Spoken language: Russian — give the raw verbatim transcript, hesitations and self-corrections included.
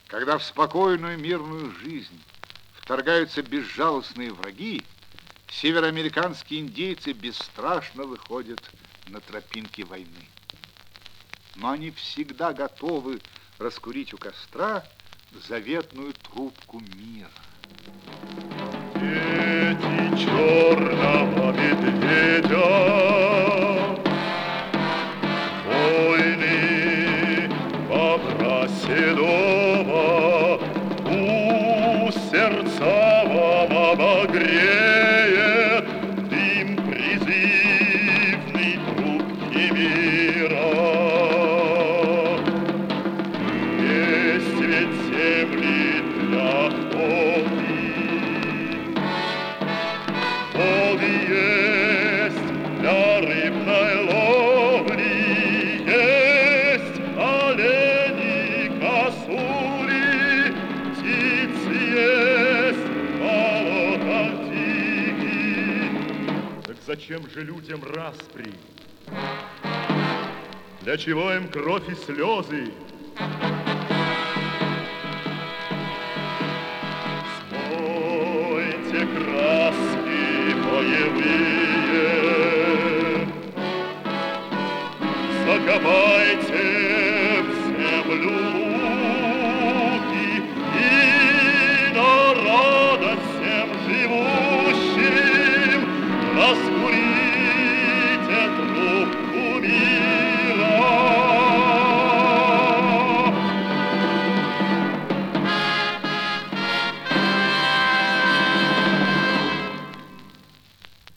Когда в спокойную мирную жизнь вторгаются безжалостные враги, североамериканские индейцы бесстрашно выходят на тропинки войны. Но они всегда готовы раскурить у костра заветную трубку мира. Дети черного медведя, войны бобра седого, пусть сердца вам обогреет дым призывный трубки мира. Есть ведь земли для охоты, воды есть для рыбной ловли, есть олени, косули, птицы есть, болота дикие. Так зачем же людям распри? Для чего им кровь и слезы? Смойте краски боевые, закопайте в землю